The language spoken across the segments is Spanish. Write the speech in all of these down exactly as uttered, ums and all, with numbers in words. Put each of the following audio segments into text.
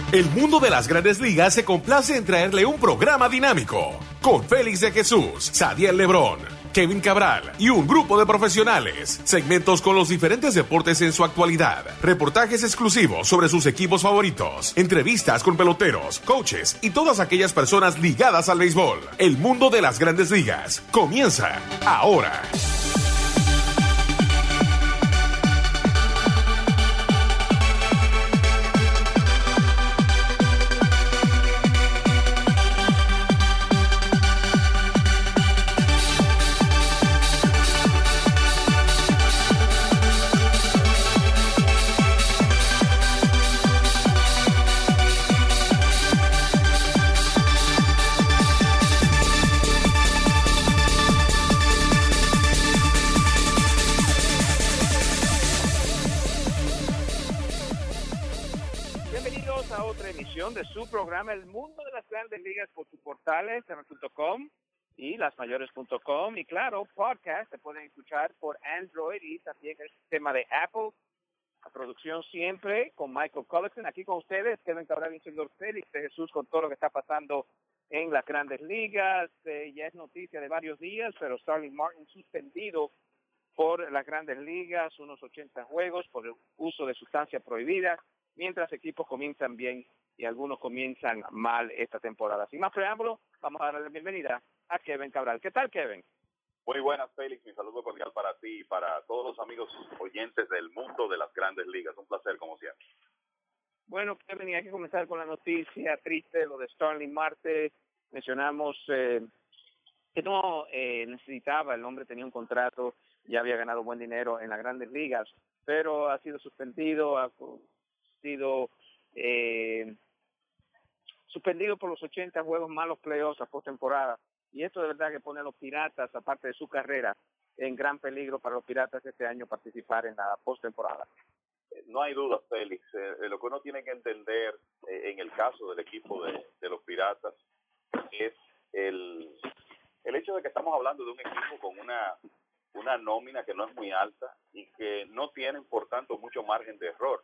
El mundo de las Grandes Ligas se complace en traerle un programa dinámico con Félix de Jesús, Sadiel Lebrón, Kevin Cabral y un grupo de profesionales. Segmentos con los diferentes deportes en su actualidad, reportajes exclusivos sobre sus equipos favoritos, entrevistas con peloteros, coaches y todas aquellas personas ligadas al béisbol. El mundo de las Grandes Ligas comienza ahora. De su programa El Mundo de las Grandes Ligas por sus portales M punto com y las mayores punto com, y claro, podcast se pueden escuchar por Android y también el sistema de Apple. La producción siempre con Michael Collison, aquí con ustedes Kevin Cabral y el señor Félix de Jesús con todo lo que está pasando en las Grandes Ligas. Eh, ya es noticia de varios días, pero Starling Martin suspendido por las Grandes Ligas, unos ochenta juegos por el uso de sustancias prohibidas, mientras equipos comienzan bien y algunos comienzan mal esta temporada. Sin más preámbulo, vamos a darle la bienvenida a Kevin Cabral. ¿Qué tal, Kevin? Muy buenas, Félix. Mi saludo cordial para ti y para todos los amigos oyentes del mundo de las Grandes Ligas. Un placer, como siempre. Bueno, Kevin, hay que comenzar con la noticia triste, lo de Starling Marte. Mencionamos eh, que no eh, necesitaba, el hombre tenía un contrato, ya había ganado buen dinero en las Grandes Ligas, pero ha sido suspendido, ha sido... Eh, suspendido por los ochenta juegos malos playoffs a postemporada, y esto de verdad que pone a los Piratas, aparte de su carrera, en gran peligro para los Piratas este año participar en la postemporada. No hay duda, Félix. Eh, lo que uno tiene que entender eh, en el caso del equipo de, de los Piratas es el, el hecho de que estamos hablando de un equipo con una, una nómina que no es muy alta y que no tienen, por tanto, mucho margen de error.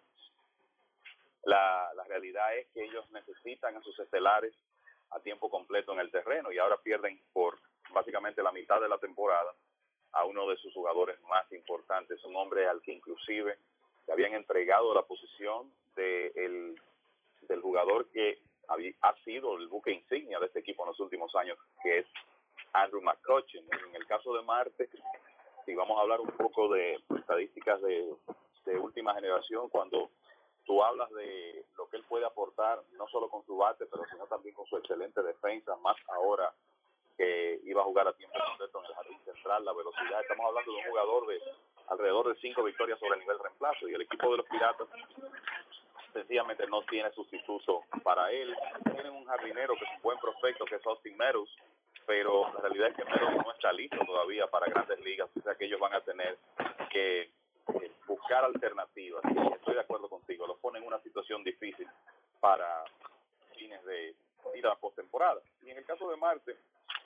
La, la realidad es que ellos necesitan a sus estelares a tiempo completo en el terreno y ahora pierden por básicamente la mitad de la temporada a uno de sus jugadores más importantes, un hombre al que inclusive le habían entregado la posición de el, del jugador que había, ha sido el buque insignia de este equipo en los últimos años, que es Andrew McCutchen. En el caso de Marte, si vamos a hablar un poco de estadísticas de, de última generación, cuando tú hablas de lo que él puede aportar, no solo con su bate, pero sino también con su excelente defensa, más ahora que iba a jugar a tiempo completo en el jardín central, la velocidad. Estamos hablando de un jugador de alrededor de cinco victorias sobre el nivel reemplazo, y el equipo de los Piratas sencillamente no tiene sustituto para él. Tienen un jardinero que es un buen prospecto, que es Austin Meadows, pero la realidad es que Meadows no está listo todavía para Grandes Ligas, o sea que ellos van a tener que buscar alternativas. Estoy de acuerdo contigo, los ponen en una situación difícil para fines de ir a la postemporada. Y en el caso de Marte,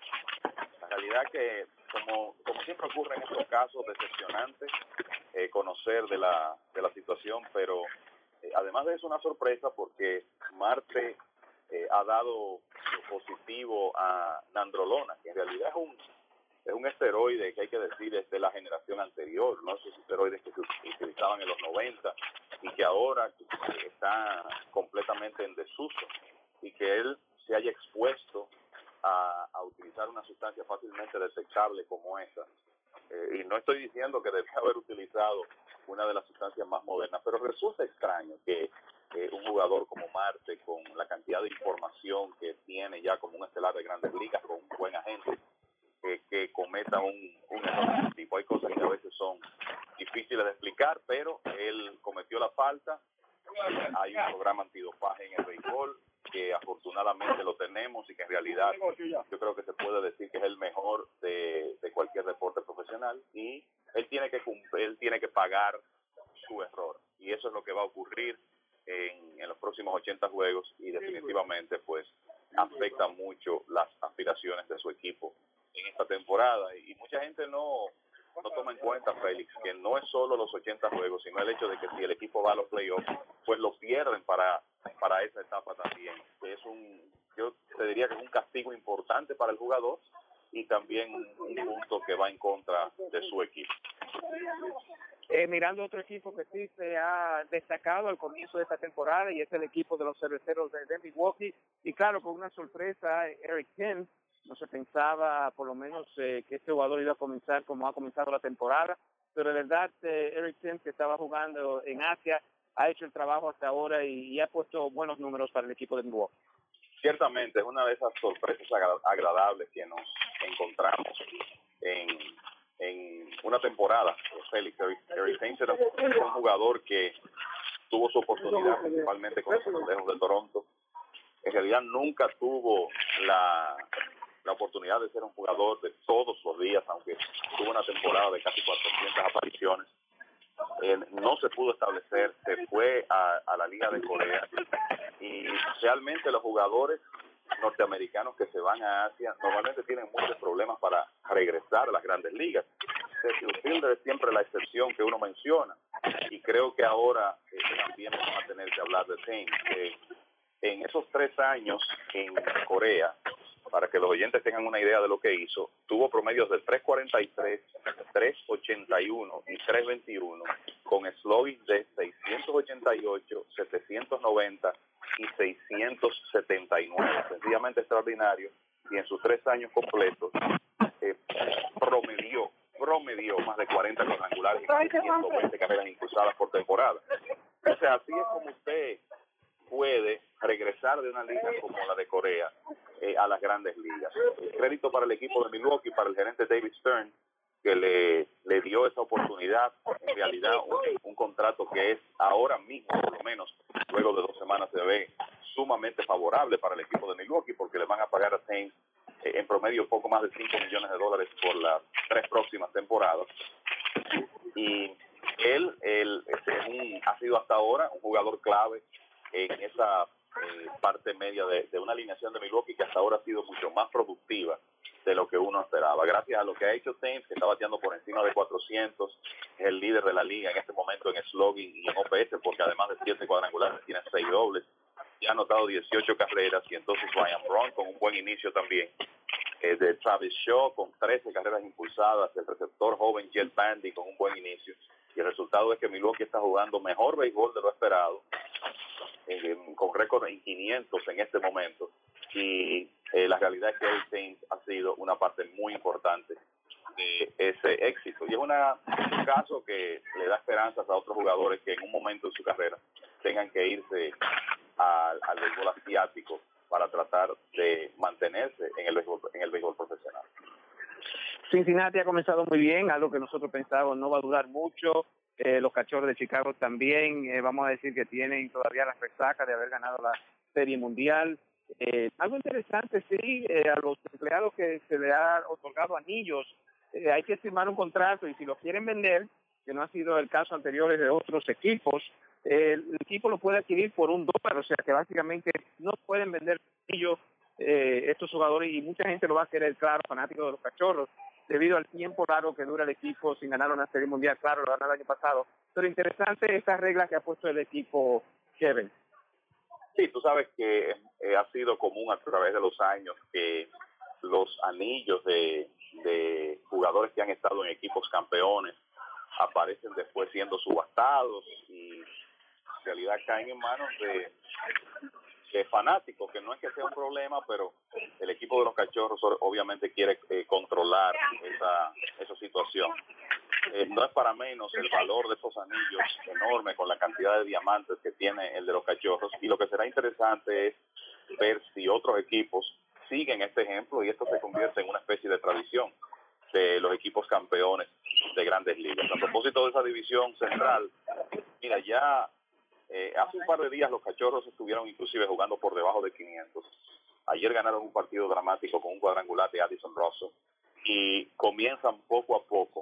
la realidad que, como, como siempre ocurre en estos casos, decepcionante eh, conocer de la, de la situación, pero eh, además de eso una sorpresa porque Marte eh, ha dado positivo a nandrolona, que en realidad es un Es un esteroide que hay que decir es de la generación anterior, no esos esteroides que se utilizaban en los noventa y que ahora está completamente en desuso, y que él se haya expuesto a, a utilizar una sustancia fácilmente detectable como esa. Eh, y no estoy diciendo que debía haber utilizado una de las sustancias más modernas, pero resulta extraño que eh, un jugador como Marte, con la cantidad de información que tiene ya como un estelar de Grandes Ligas, con un buen agente, Que, que cometa un, un error de este tipo. Hay cosas que a veces son difíciles de explicar, pero él cometió la falta. Hay un programa antidopaje en el béisbol que afortunadamente lo tenemos y que en realidad yo creo que se puede decir que es el mejor de, de cualquier deporte profesional, y él tiene que cumplir, él tiene que pagar su error, y eso es lo que va a ocurrir en, en los próximos ochenta juegos, y definitivamente pues afecta mucho las aspiraciones de su equipo en esta temporada. Y mucha gente no, no toma en cuenta, Félix, que no es solo los ochenta juegos, sino el hecho de que si el equipo va a los playoffs, pues lo pierden para para esa etapa también. Es un, yo te diría que es un castigo importante para el jugador y también un punto que va en contra de su equipo. Eh, mirando otro equipo que sí se ha destacado al comienzo de esta temporada, y es el equipo de los cerveceros de, de Milwaukee, y claro, con una sorpresa, Eric Kim. No se pensaba por lo menos eh, que este jugador iba a comenzar como ha comenzado la temporada, pero de verdad eh, Eric Kim, que estaba jugando en Asia, ha hecho el trabajo hasta ahora y, y ha puesto buenos números para el equipo de Milwaukee. Ciertamente es una de esas sorpresas agra- agradables que nos encontramos en, en una temporada. Félix, Eric, Eric Kim era un jugador que tuvo su oportunidad principalmente con los Azulejos de Toronto. En realidad nunca tuvo la, la oportunidad de ser un jugador de todos los días, aunque tuvo una temporada de casi cuatrocientas apariciones. Eh, no se pudo establecer, se fue a, a la Liga de Corea, y realmente los jugadores norteamericanos que se van a Asia normalmente tienen muchos problemas para regresar a las grandes ligas. Cecil Fielder es siempre la excepción que uno menciona, y creo que ahora eh, también vamos a tener que hablar de Tim. Eh, en esos tres años en Corea, para que los oyentes tengan una idea de lo que hizo, tuvo promedios de tres cuarenta y tres, tres ochenta y uno y tres veintiuno, con slogan de seiscientos ochenta y ocho, setecientos noventa y seiscientos setenta y nueve. Sencillamente extraordinario, y en sus tres años completos eh, promedió, promedió más de cuarenta cuadrangulares y ciento veinte carreras impulsadas por temporada. O sea, así es como usted puede regresar de una liga como la de Corea eh, a las grandes ligas. El crédito para el equipo de Milwaukee, para el gerente David Stern, que le, le dio esa oportunidad, en realidad un, un contrato que es ahora mismo, por lo menos, luego de dos semanas, se ve sumamente favorable para el equipo de Milwaukee, porque le van a pagar a Saints eh, en promedio poco más de cinco millones de dólares por las tres próximas temporadas. Y él, él es un, ha sido hasta ahora un jugador clave en esa eh, parte media de, de una alineación de Milwaukee que hasta ahora ha sido mucho más productiva de lo que uno esperaba. Gracias a lo que ha hecho Saints, que está bateando por encima de cuatrocientos, es el líder de la liga en este momento en slugging y en O P S, porque además de siete cuadrangulares tiene seis dobles, ya ha anotado dieciocho carreras, y entonces Ryan Braun con un buen inicio también, eh, de Travis Shaw con trece carreras impulsadas, el receptor joven Jed Bandy con un buen inicio, y el resultado es que Milwaukee está jugando mejor béisbol de lo esperado, eh, con récord en quinientos en este momento, y eh, la realidad es que el Saints ha sido una parte muy importante de ese éxito, y es una, un caso que le da esperanzas a otros jugadores que en un momento de su carrera tengan que irse al, al béisbol asiático para tratar de mantenerse en el béisbol, en el béisbol profesional. Cincinnati ha comenzado muy bien, algo que nosotros pensábamos no va a durar mucho. Eh, los Cachorros de Chicago también, eh, vamos a decir que tienen todavía la resaca de haber ganado la Serie Mundial. Eh, algo interesante, sí, eh, a los empleados que se le ha otorgado anillos, eh, hay que firmar un contrato, y si lo quieren vender, que no ha sido el caso anterior de otros equipos, eh, el equipo lo puede adquirir por un dólar, o sea que básicamente no pueden vender anillos eh, estos jugadores, y mucha gente lo va a querer, claro, fanáticos de los Cachorros, debido al tiempo largo que dura el equipo sin ganar una Serie Mundial. Claro, lo ganó el año pasado, pero interesante esta regla que ha puesto el equipo, Kevin. Sí, tú sabes que eh, ha sido común a través de los años que los anillos de, de jugadores que han estado en equipos campeones aparecen después siendo subastados, y en realidad caen en manos de, de fanáticos, que no es que sea un problema, pero el equipo de los Cachorros obviamente quiere eh, controlar esa, esa situación. Eh, no es para menos el valor de esos anillos enorme, con la cantidad de diamantes que tiene el de los Cachorros, y lo que será interesante es ver si otros equipos siguen este ejemplo y esto se convierte en una especie de tradición de los equipos campeones de grandes ligas. A propósito de esa división central, mira, ya eh, hace un par de días los Cachorros estuvieron inclusive jugando por debajo de quinientos. Ayer ganaron un partido dramático con un cuadrangular de Addison Russell, y comienzan poco a poco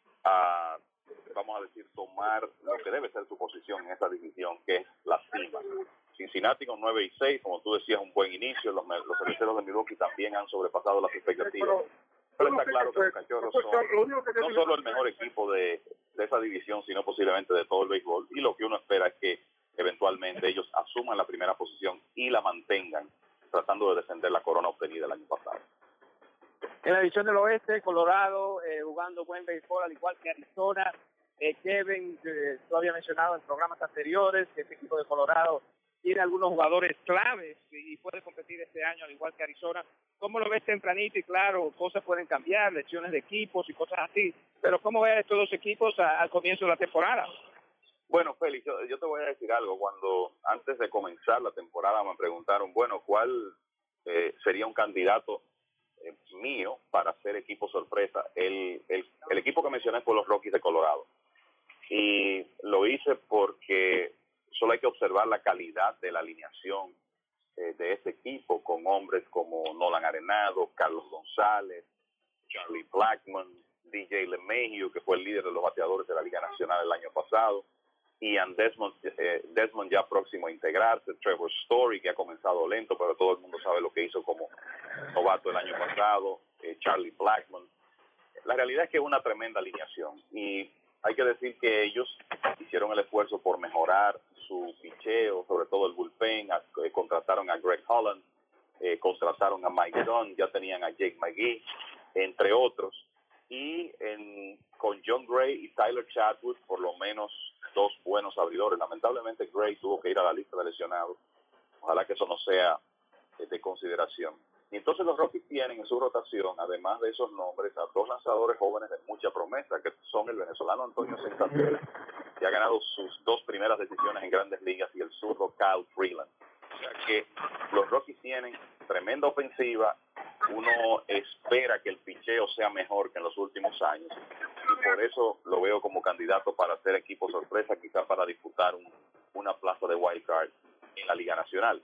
a, vamos a decir, tomar lo que debe ser su posición en esta división, que es la cima. Cincinnati con nueve y seis, como tú decías, un buen inicio. Los, los cerveceros de Milwaukee también han sobrepasado las expectativas. Pero está claro que los Cachorros son no solo el mejor equipo de, de esa división, sino posiblemente de todo el béisbol. Y lo que uno espera es que eventualmente ellos asuman asuman la primera posición y la mantengan, tratando de defender la corona obtenida el año pasado. En la división del oeste, Colorado eh, jugando buen béisbol, al igual que Arizona. Eh, Kevin, eh, tú había mencionado en programas anteriores que este equipo de Colorado tiene algunos jugadores claves y puede competir este año, al igual que Arizona. ¿Cómo lo ves tempranito? Y claro, cosas pueden cambiar, lesiones de equipos y cosas así, pero ¿cómo ves estos dos equipos a, al comienzo de la temporada? Bueno, Félix, yo, yo te voy a decir algo. Cuando antes de comenzar la temporada me preguntaron, bueno, ¿cuál eh, sería un candidato eh, mío para ser equipo sorpresa? El, el, el equipo que mencioné fue los Rockies de Colorado. Y lo hice porque solo hay que observar la calidad de la alineación eh, de este equipo, con hombres como Nolan Arenado, Carlos González, Charlie Blackmon, D J LeMahieu, que fue el líder de los bateadores de la Liga Nacional el año pasado, Ian Desmond, eh, Desmond ya próximo a integrarse, Trevor Story, que ha comenzado lento, pero todo el mundo sabe lo que hizo como novato el año pasado, eh, Charlie Blackmon. La realidad es que es una tremenda alineación y hay que decir que ellos hicieron el esfuerzo por mejorar su picheo, sobre todo el bullpen, a, eh, contrataron a Greg Holland, eh, contrataron a Mike Dunn, ya tenían a Jake McGee, entre otros, y en, con John Gray y Tyler Chatwood, por lo menos dos buenos abridores. Lamentablemente Gray tuvo que ir a la lista de lesionados, ojalá que eso no sea eh, de consideración. Y entonces los Rockies tienen en su rotación, además de esos nombres, a dos lanzadores jóvenes de mucha promesa, que son el venezolano Antonio Sensatela, que ha ganado sus dos primeras decisiones en Grandes Ligas, y el zurdo Kyle Freeland. O sea que los Rockies tienen tremenda ofensiva, uno espera que el picheo sea mejor que en los últimos años, y por eso lo veo como candidato para ser equipo sorpresa, quizás para disputar un, una plaza de wild card en la Liga Nacional.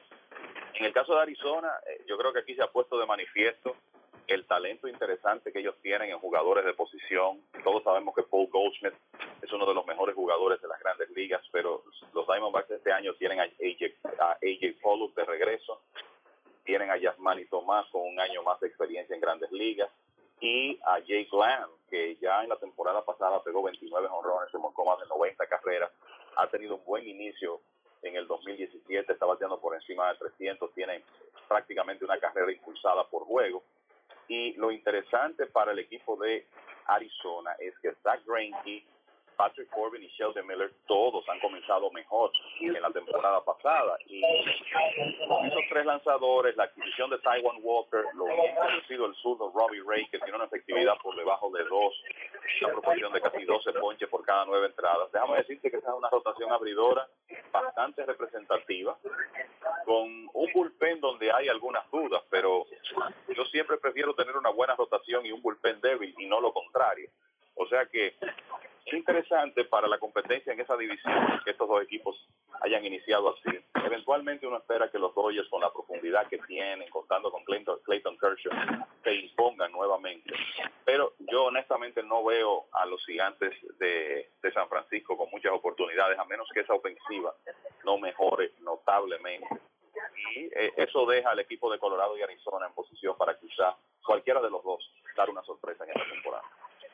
En el caso de Arizona, eh, yo creo que aquí se ha puesto de manifiesto el talento interesante que ellos tienen en jugadores de posición. Todos sabemos que Paul Goldschmidt es uno de los mejores jugadores de las Grandes Ligas, pero los Diamondbacks este año tienen a A J, a A J Pollock de regreso, tienen a Yasmani Tomás con un año más de experiencia en Grandes Ligas, y a Jake Lamb, que ya en la temporada pasada pegó veintinueve jonrones, se marcó más de noventa carreras, ha tenido un buen inicio en el dos mil diecisiete, está bateando por encima de trescientos, tiene prácticamente una carrera impulsada por juego. Y lo interesante para el equipo de Arizona es que Zach Greinke, Patrick Corbin y Sheldon Miller todos han comenzado mejor en la temporada pasada, y con esos tres lanzadores, la adquisición de Taijuan Walker, lo bien conocido el zurdo Robbie Ray, que tiene una efectividad por debajo de dos, una proporción de casi doce ponches por cada nueve entradas. Déjame decirte que esa es una rotación abridora bastante representativa, con un bullpen donde hay algunas dudas, pero yo siempre prefiero tener una buena rotación y un bullpen débil y no lo contrario. O sea que es interesante para la competencia en esa división que estos dos equipos hayan iniciado así. Eventualmente uno espera que los Dodgers, con la profundidad que tienen, contando con Clayton, Clayton Kershaw, se impongan nuevamente. Pero yo honestamente no veo a los Gigantes de, de San Francisco con muchas oportunidades, a menos que esa ofensiva no mejore notablemente. Y eh, eso deja al equipo de Colorado y Arizona en posición para quizá cualquiera de los dos dar una sorpresa en esta temporada.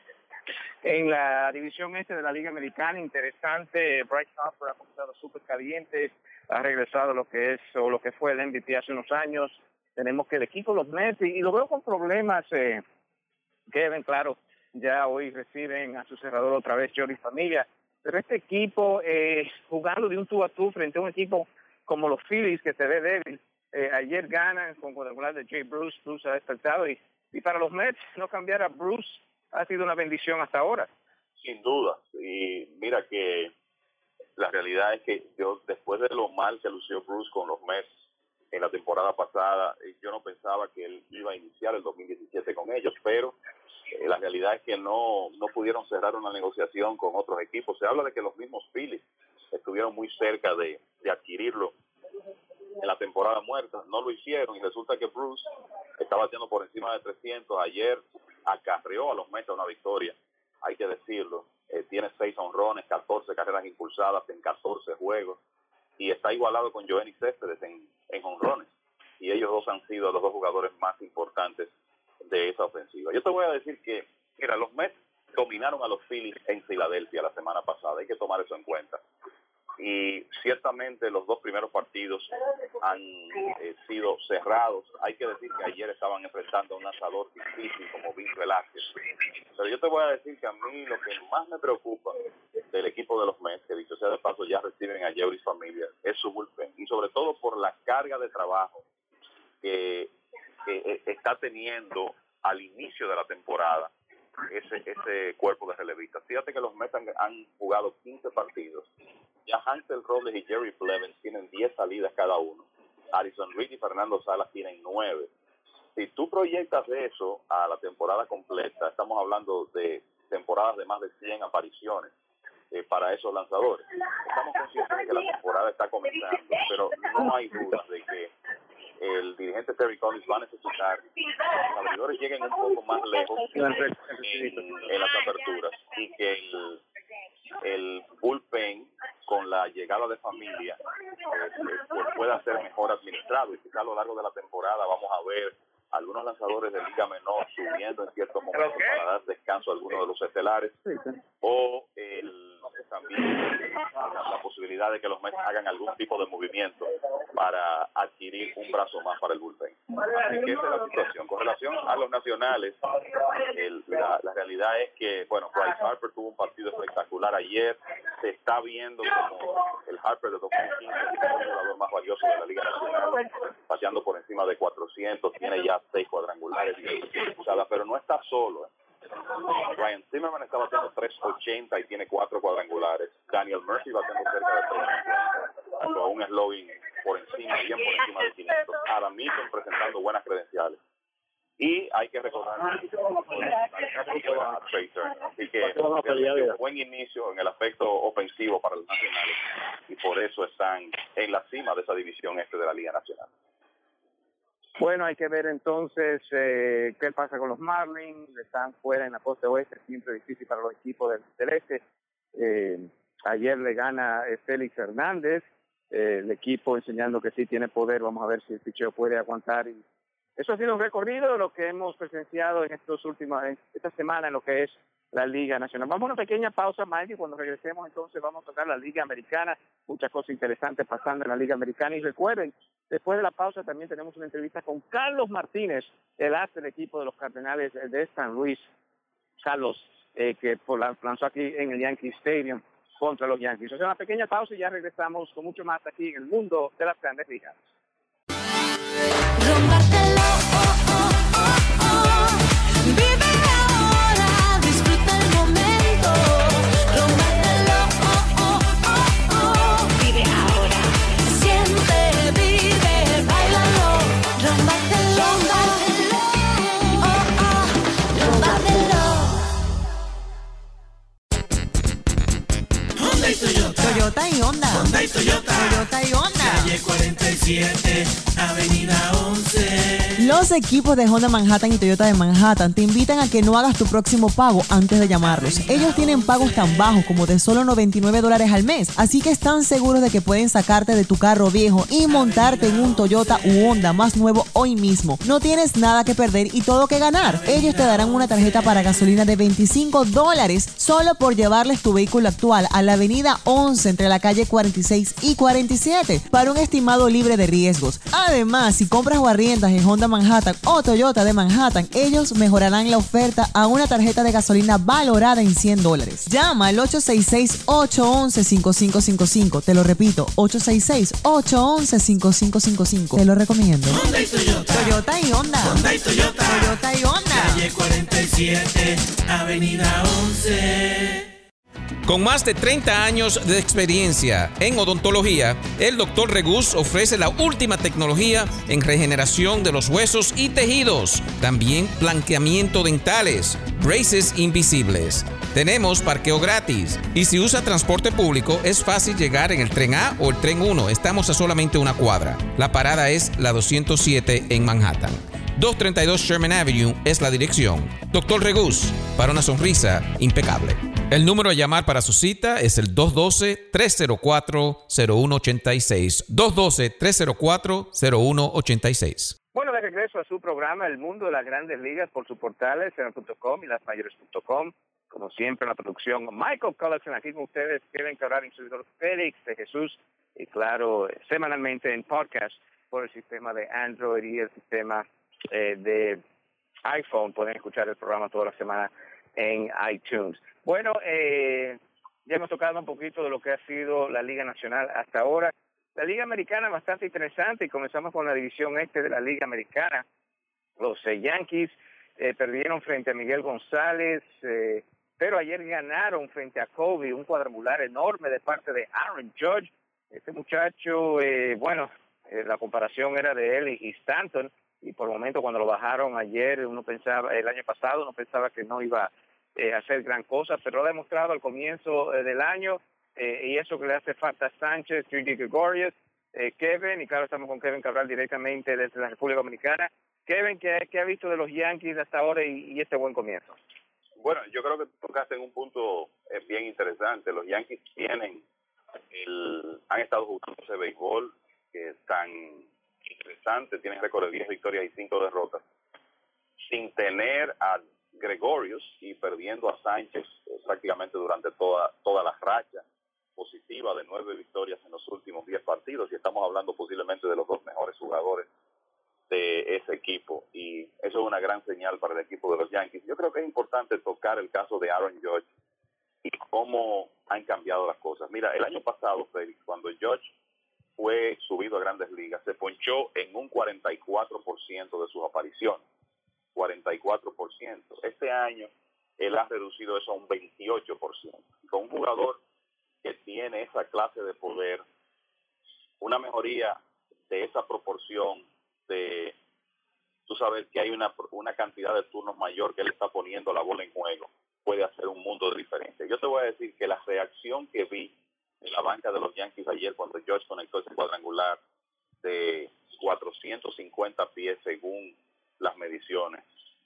En la división este de la Liga Americana, interesante, Bryce Harper ha comenzado súper caliente, ha regresado a lo que es o lo que fue el M V P hace unos años. Tenemos que el equipo los Mets, y, y lo veo con problemas, eh, Kevin, claro, ya hoy reciben a su cerrador otra vez, Johnny Familia, pero este equipo eh, jugando de un tú a tú frente a un equipo como los Phillies, que se ve débil, eh, ayer ganan con cuadrangular de Jay Bruce, Bruce ha despertado, y, y para los Mets no cambiar a Bruce ha sido una bendición hasta ahora. Sin duda, y mira que la realidad es que yo, después de lo mal que lució Bruce con los Mets en la temporada pasada, yo no pensaba que él iba a iniciar el dos mil diecisiete con ellos, pero eh, la realidad es que no, no pudieron cerrar una negociación con otros equipos. Se habla de que los mismos Phillies estuvieron muy cerca de, de adquirirlo en la temporada muerta, no lo hicieron, y resulta que Bruce está bateando por encima de trescientos. Ayer acarreó a los Mets a una victoria, hay que decirlo. Eh, tiene seis honrones, catorce carreras impulsadas en catorce juegos, y está igualado con Yoenis Céspedes en, en honrones, y ellos dos han sido los dos jugadores más importantes de esa ofensiva. Yo te voy a decir que, mira, los Mets dominaron a los Phillies en Filadelfia la semana pasada, hay que tomar eso en cuenta. y ciertamente los dos primeros partidos han eh, sido cerrados. Hay que decir que ayer estaban enfrentando a un lanzador difícil como Vince Velázquez. Pero yo te voy a decir que a mí lo que más me preocupa del equipo de los Mets, que dicho sea de paso ya reciben a Jeurys Familia, es su bullpen. Y sobre todo por la carga de trabajo que, que está teniendo al inicio de la temporada ese ese cuerpo de relevistas. Fíjate que los Mets han, han jugado quince partidos. Ya Hansel Robles y Jerry Blevins tienen diez salidas cada uno. Addison Reed y Fernando Salas tienen nueve. Si tú proyectas eso a la temporada completa, estamos hablando de temporadas de más de cien apariciones eh, para esos lanzadores. Estamos conscientes de que la temporada está comenzando, pero no hay dudas de que el dirigente Terry Collins va a necesitar que los abridores lleguen un poco más lejos en, en las aperturas y que el, el bullpen con la llegada de Familia eh, pues pueda ser mejor administrado, y quizá a lo largo de la temporada vamos a ver algunos lanzadores de liga menor subiendo en ciertos momentos para dar descanso a algunos de los estelares, o el, también la, la posibilidad de que los Mets hagan algún tipo de movimiento para adquirir un brazo más para el bullpen. Así que esa es la situación. Con relación a los nacionales, el, la, la realidad es que, bueno, Bryce Harper tuvo un partido espectacular ayer. Se está viendo como el Harper de dos mil quince, el jugador más valioso de la Liga Nacional, paseando por encima de cuatrocientos, tiene ya seis cuadrangulares, pero no está solo. Ryan Zimmerman está batiendo tres ochenta y tiene cuatro cuadrangulares. Daniel Murphy batiendo cerca de tres cincuenta, con un slogan por encima, bien por encima de quinientos. Adam Eaton presentando buenas credenciales. Y hay que recordar que a Trey Turner. Así que un buen inicio en el aspecto ofensivo para los nacionales, y por eso están en la cima de esa división este de la Liga Nacional. Bueno, hay que ver entonces eh, qué pasa con los Marlins. Están fuera en la costa oeste, siempre difícil para los equipos del, del este. Eh, ayer le gana eh, Félix Hernández, eh, el equipo enseñando que sí tiene poder. Vamos a ver si el picheo puede aguantar. Y eso ha sido un recorrido de lo que hemos presenciado en estos últimos, en esta semana en lo que es la Liga Nacional. Vamos a una pequeña pausa, Mike, y cuando regresemos entonces vamos a tocar la Liga Americana. Muchas cosas interesantes pasando en la Liga Americana. Y recuerden, después de la pausa también tenemos una entrevista con Carlos Martínez, el as del equipo de los Cardenales de San Luis. Carlos, eh, que por la, lanzó aquí en el Yankee Stadium contra los Yankees. O sea, una pequeña pausa y ya regresamos con mucho más aquí en el mundo de las Grandes Ligas. Rompártelo, oh, oh, oh, oh. Vive ahora, disfruta el momento. Rompártelo, oh, oh, oh, oh. Vive ahora, siente, vive, bailalo. Rompártelo, oh, oh, rompártelo. Honda y Toyota. Toyota y Honda. Honda y Toyota. Toyota y Honda. Calle cuarenta y siete, Avenida once. Los equipos de Honda Manhattan y Toyota de Manhattan te invitan a que no hagas tu próximo pago antes de llamarlos. Ellos tienen pagos tan bajos como de solo noventa y nueve dólares al mes, así que están seguros de que pueden sacarte de tu carro viejo y montarte en un Toyota u Honda más nuevo hoy mismo. No tienes nada que perder y todo que ganar. Ellos te darán una tarjeta para gasolina de veinticinco dólares solo por llevarles tu vehículo actual a la Avenida once entre la calle cuarenta y seis y cuarenta y siete para un estimado libre de riesgos. Además, si compras o arriendas en Honda Manhattan o Toyota de Manhattan, ellos mejorarán la oferta a una tarjeta de gasolina valorada en cien dólares. Llama al ocho seis seis, ocho uno uno, cinco cinco cinco cinco. Te lo repito, ocho seis seis, ocho uno uno, cinco cinco cinco cinco. Te lo recomiendo. Honda y Toyota. Toyota y Honda. Honda y Toyota. Toyota y Honda. Calle cuarenta y siete, Avenida once. Con más de treinta años de experiencia en odontología, el doctor Regus ofrece la última tecnología en regeneración de los huesos y tejidos. También blanqueamiento dentales, braces invisibles. Tenemos parqueo gratis. Y si usa transporte público, es fácil llegar en el tren A o el tren uno. Estamos a solamente una cuadra. La parada es la doscientos siete en Manhattan. doscientos treinta y dos Sherman Avenue es la dirección. doctor Regus, para una sonrisa impecable. El número a llamar para su cita es el dos uno dos, tres cero cuatro, cero uno ocho seis. dos uno dos, tres cero cuatro, cero uno ocho seis. Bueno, de regreso a su programa El Mundo de las Grandes Ligas por sus portales, serán punto com y las mayores punto com. como siempre, la producción. Michael Collison aquí con ustedes, Kevin Cabral y su servidor Félix de Jesús, y claro, semanalmente en podcast por el sistema de Android y el sistema eh, de iPhone. Pueden escuchar el programa toda la semana en iTunes. Bueno, eh, ya hemos tocado un poquito de lo que ha sido la Liga Nacional hasta ahora. La Liga Americana es bastante interesante y comenzamos con la división este de la Liga Americana. Los eh, Yankees eh, perdieron frente a Miguel González, eh, pero ayer ganaron frente a Kobe, un cuadrangular enorme de parte de Aaron Judge. Este muchacho, eh, bueno, eh, la comparación era de él y, y Stanton, y por el momento cuando lo bajaron ayer, uno pensaba, el año pasado, uno pensaba que no iba eh, a hacer gran cosa, pero lo ha demostrado al comienzo eh, del año, eh, y eso que le hace falta a Sánchez, J D Gregorius, eh, Kevin, y claro, estamos con Kevin Cabral directamente desde la República Dominicana. Kevin, ¿qué, qué ha visto de los Yankees hasta ahora y, y este buen comienzo? Bueno, yo creo que tocaste en un punto eh, bien interesante. Los Yankees tienen el, han estado jugando ese béisbol que es tan interesante, tienen récord de diez victorias y cinco derrotas, sin tener a Gregorius y perdiendo a Sánchez eh, prácticamente durante toda, toda la racha positiva de nueve victorias en los últimos diez partidos, y estamos hablando posiblemente de los dos mejores jugadores de ese equipo, y eso es una gran señal para el equipo de los Yankees. Yo creo que es importante tocar el caso de Aaron Judge y cómo han cambiado las cosas. Mira, el año pasado, Félix, cuando Judge fue subido a Grandes Ligas, se ponchó en un cuarenta y cuatro por ciento de sus apariciones, cuarenta y cuatro por ciento. Este año, él ha reducido eso a un veintiocho por ciento. Con un jugador que tiene esa clase de poder, una mejoría de esa proporción, de tú sabes que hay una, una cantidad de turnos mayor que él está poniendo la bola en juego, puede hacer un mundo de diferencia. Yo te voy a decir que la reacción que vi en la banca de los Yankees ayer cuando George conectó ese cuadrangular de cuatrocientos cincuenta pies según las mediciones,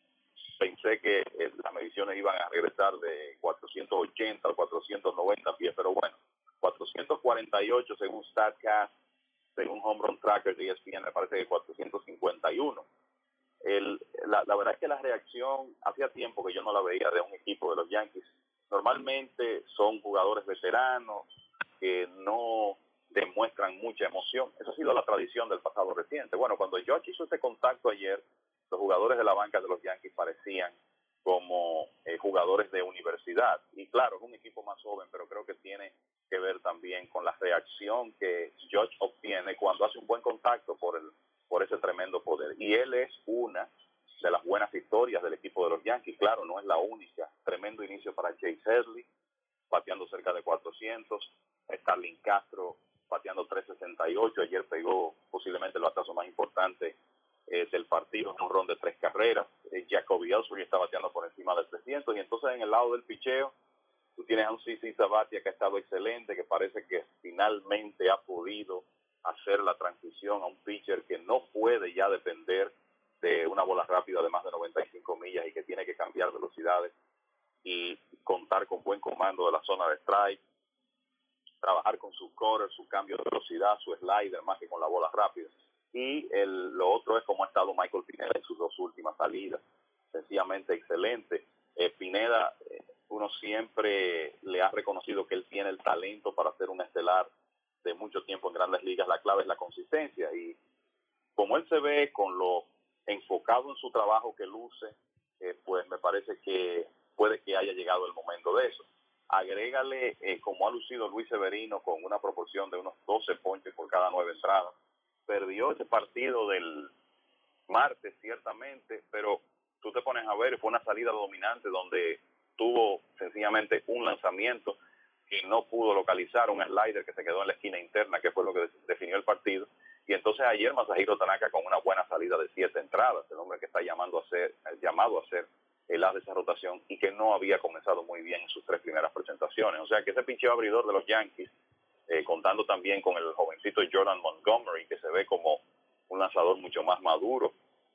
pensé que eh, las mediciones iban a regresar de cuatrocientos ochenta o cuatrocientos noventa pies, pero bueno, cuatrocientos cuarenta y ocho según StatCast, según Home Run Tracker de E S P N, me parece que cuatrocientos cincuenta y uno. El, la, la verdad es que la reacción, hacía tiempo que yo no la veía de un equipo de los Yankees. Normalmente son jugadores veteranos que no demuestran mucha emoción. Esa ha sido la tradición del pasado reciente. Bueno, cuando George hizo ese contacto ayer, los jugadores de la banca de los Yankees parecían como eh, jugadores de universidad. Y claro, es un equipo más joven, pero creo que tiene que ver también con la reacción que George obtiene cuando hace un buen contacto por el por ese tremendo poder. Y él es una de las buenas historias del equipo de los Yankees. Claro, no es la única. Tremendo inicio para Chase Headley, bateando cerca de cuatrocientos. Starlin Castro bateando trescientos sesenta y ocho. Ayer pegó posiblemente el batazo más importante eh, del partido, un ron de tres carreras. Eh, Jacoby Ellsbury está bateando por encima de trescientos. Y entonces en el lado del picheo, tú tienes a un C C Sabathia que ha estado excelente, que parece que finalmente ha podido hacer la transición a un pitcher que no puede ya depender de una bola rápida de más de noventa y cinco millas y que tiene que cambiar velocidades y contar con buen comando de la zona de strike, trabajar con su cutter, su cambio de velocidad, su slider, más que con la bola rápida. Y el, lo otro es como ha estado Michael Pineda en sus dos últimas salidas, sencillamente excelente. Eh, Pineda, eh, uno siempre le ha reconocido que él tiene el talento para ser un estelar de mucho tiempo en Grandes Ligas. La clave es la consistencia, y como él se ve con lo enfocado en su trabajo que luce, eh, pues me parece que puede que haya llegado el momento de eso. Agrégale, eh, como ha lucido Luis Severino, con una proporción de unos doce ponches por cada nueve entradas. Perdió ese partido del martes, ciertamente, pero tú te pones a ver, fue una salida dominante donde tuvo sencillamente un lanzamiento que no pudo localizar, un slider que se quedó en la esquina interna, que fue lo que definió el partido. Y entonces ayer Masahiro Tanaka, con una buena salida de siete entradas, el hombre que está llamando a ser, llamado a ser el as de esa rotación, y que no había comenzado muy bien en sus tres primeras presentaciones. O sea que ese picheo abridor de los Yankees, eh, contando también con el jovencito Jordan Montgomery, que se ve como un lanzador mucho más maduro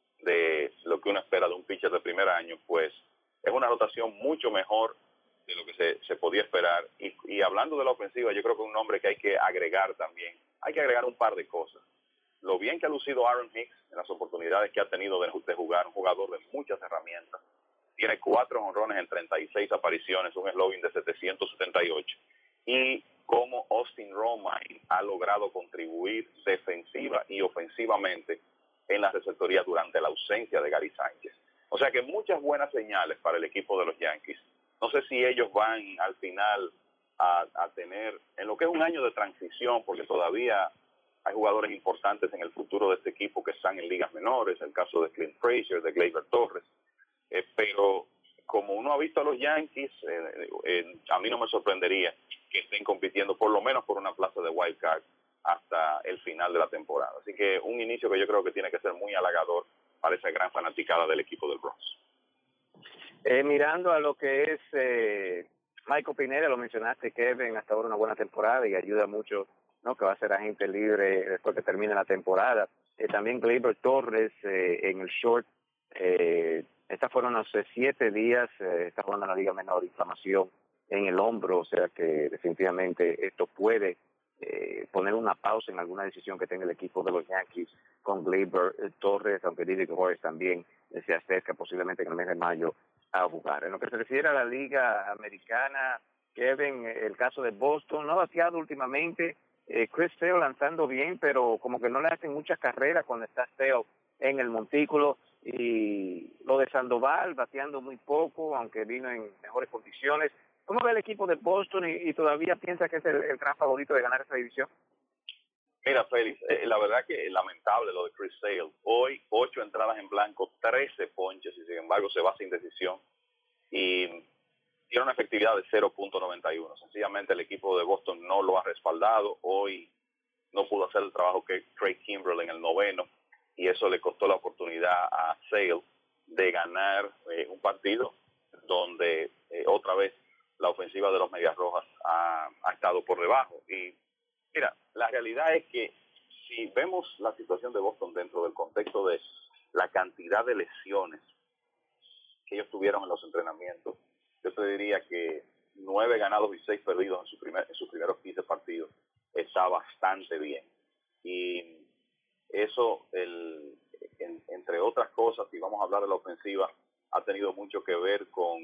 de lo que uno espera de un pitcher de primer año, pues es una rotación mucho mejor de lo que se, se podía esperar. Y, y hablando de la ofensiva, yo creo que es un nombre que hay que agregar también. Hay que agregar un par de cosas. Lo bien que ha lucido Aaron Hicks en las oportunidades que ha tenido de, de jugar, un jugador de muchas herramientas, tiene cuatro jonrones en treinta y seis apariciones, un slogan de setecientos setenta y ocho. Y cómo Austin Romine ha logrado contribuir defensiva y ofensivamente en la receptoría durante la ausencia de Gary Sánchez. O sea que muchas buenas señales para el equipo de los Yankees. No sé si ellos van al final a, a tener, en lo que es un año de transición, porque todavía hay jugadores importantes en el futuro de este equipo que están en ligas menores, el caso de Clint Frazier, de Gleyber Torres, eh, pero como uno ha visto a los Yankees, eh, eh, a mí no me sorprendería que estén compitiendo por lo menos por una plaza de wild card hasta el final de la temporada. Así que un inicio que yo creo que tiene que ser muy halagador para esa gran fanaticada del equipo del Bronx. Eh, mirando a lo que es eh, Michael Pineda, lo mencionaste, Kevin, hasta ahora una buena temporada y ayuda mucho, ¿no?, que va a ser agente libre después que termine la temporada. Eh, también Gleyber Torres eh, en el short. Eh, estas fueron hace siete días, eh, está jugando en la Liga Menor, inflamación en el hombro, o sea que definitivamente esto puede eh, poner una pausa en alguna decisión que tenga el equipo de los Yankees con Gleyber eh, Torres, aunque Didi Gregorius también eh, se acerca posiblemente en el mes de mayo a jugar. En lo que se refiere a la Liga Americana, Kevin, el caso de Boston, no ha bateado últimamente, eh, Chris Sale lanzando bien, pero como que no le hacen muchas carreras cuando está Sale en el montículo, y lo de Sandoval bateando muy poco, aunque vino en mejores condiciones. ¿Cómo ve el equipo de Boston y, y todavía piensa que es el, el gran favorito de ganar esa división? Mira, Félix, eh, la verdad que es lamentable lo de Chris Sale. Hoy, ocho entradas en blanco, trece ponches, y sin embargo se va sin decisión. Y tiene una efectividad de cero punto noventa y uno. Sencillamente el equipo de Boston no lo ha respaldado. Hoy no pudo hacer el trabajo que Craig Kimbrell en el noveno, y eso le costó la oportunidad a Sale de ganar eh, un partido donde eh, otra vez la ofensiva de los Medias Rojas ha, ha estado por debajo. Y mira, la realidad es que si vemos la situación de Boston dentro del contexto de la cantidad de lesiones que ellos tuvieron en los entrenamientos, yo te diría que nueve ganados y seis perdidos en, su primer, en sus primeros quince partidos está bastante bien. Y eso, el, en, entre otras cosas, si vamos a hablar de la ofensiva, ha tenido mucho que ver con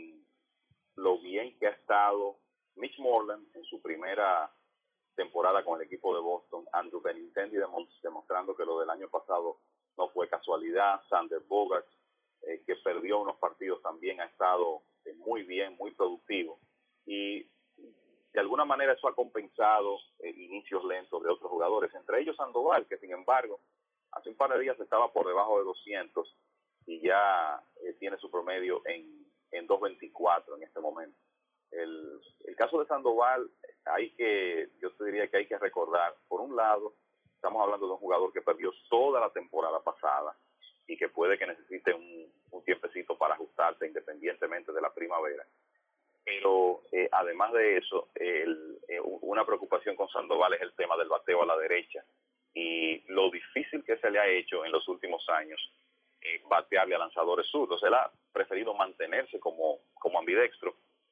lo bien que ha estado Mitch Moreland en su primera temporada con el equipo de Boston, Andrew Benintendi demostrando que lo del año pasado no fue casualidad, Sander Bogaerts, eh, que perdió unos partidos, también ha estado eh, muy bien, muy productivo, y de alguna manera eso ha compensado eh, inicios lentos de otros jugadores, entre ellos Sandoval, que sin embargo hace un par de días estaba por debajo de doscientos y ya eh, tiene su promedio en, en dos veinticuatro en este momento. El, el caso de Sandoval, hay que, yo te diría que hay que recordar, por un lado, estamos hablando de un jugador que perdió toda la temporada pasada y que puede que necesite un, un tiempecito para ajustarse independientemente de la primavera. Pero eh, además de eso, el, eh, una preocupación con Sandoval es el tema del bateo a la derecha y lo difícil que se le ha hecho en los últimos años eh, batearle a lanzadores zurdos. Él ha preferido mantenerse como, como ambidextro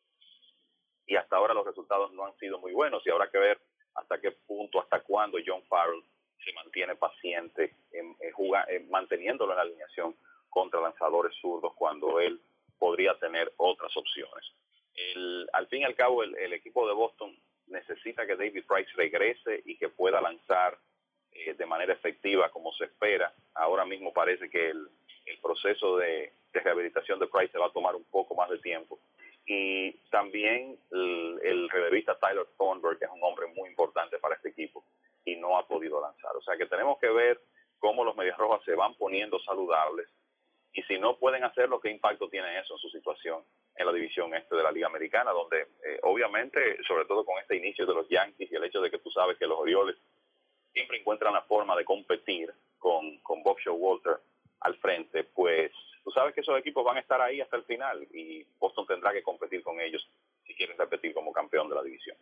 y hasta ahora los resultados no han sido muy buenos, y habrá que ver hasta qué punto, hasta cuándo John Farrell se mantiene paciente en, en jugar, en manteniéndolo en la alineación contra lanzadores zurdos cuando él podría tener otras opciones. El, al fin y al cabo, el, el equipo de Boston necesita que David Price regrese y que pueda lanzar eh, de manera efectiva como se espera. Ahora mismo parece que el, el proceso de, de rehabilitación de Price se va a tomar un poco más de tiempo. Y también el, el relevista Tyler Thornburg, que es un hombre muy importante para este equipo, y no ha podido lanzar. O sea que tenemos que ver cómo los Medias Rojas se van poniendo saludables, y si no pueden hacerlo, qué impacto tiene eso en su situación en la división este de la Liga Americana, donde eh, obviamente, sobre todo con este inicio de los Yankees y el hecho de que tú sabes que los Orioles siempre encuentran la forma de competir con, con Bob Showalter al frente, pues tú sabes que esos equipos van a estar ahí hasta el final y Boston tendrá que competir con ellos si quieren repetir como campeón de la división.